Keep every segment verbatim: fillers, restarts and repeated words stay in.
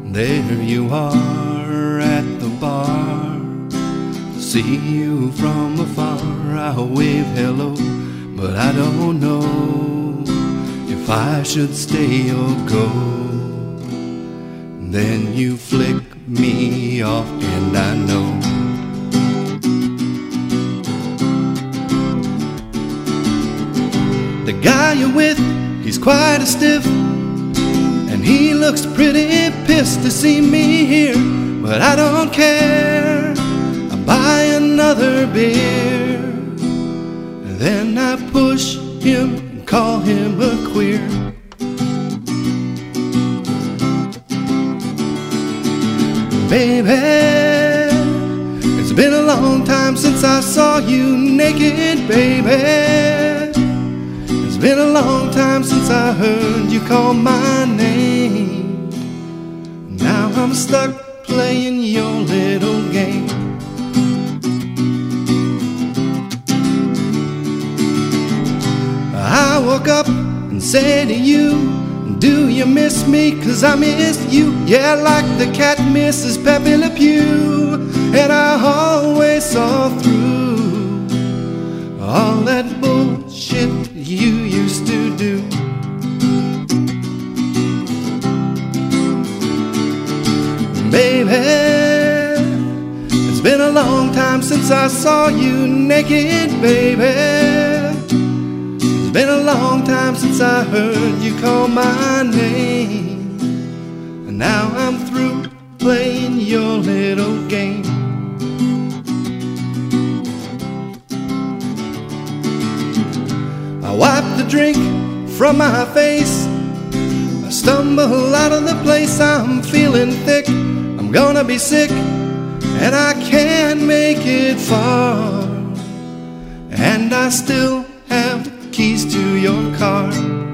There you are at the bar. See you from afar. I wave hello, but I don't know if I should stay or go. Then you flick me off and I know the guy you're with, he's quite a stiff, and he looks pretty pissed to see me here. But I don't care, I buy another beer, and then I push him and call him a queer. Baby, it's been a long time since I saw you naked, baby. It's been a long time since I heard you call my name. Now I'm stuck playing your little game. I woke up and said to you, do you miss me? 'Cause I missed you. Yeah, like the cat misses Pepe Le Pew. And I always saw through all that bullshit you used to do. Baby, it's been a long time since I saw you naked, baby. It's been a long time since I heard you call my name. And now I'm through playing your little game. I wipe the drink from my face. I stumble out of the place. I'm feeling thick, I'm gonna be sick, and I can't make it far. And I still have keys to your car.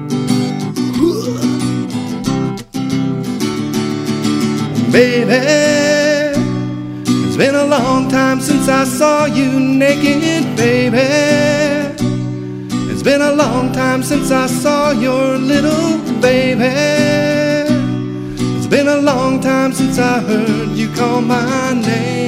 Baby, it's been a long time since I saw you naked, baby. It's been a long time since I saw your little baby. It's been a long time since I heard you call my name.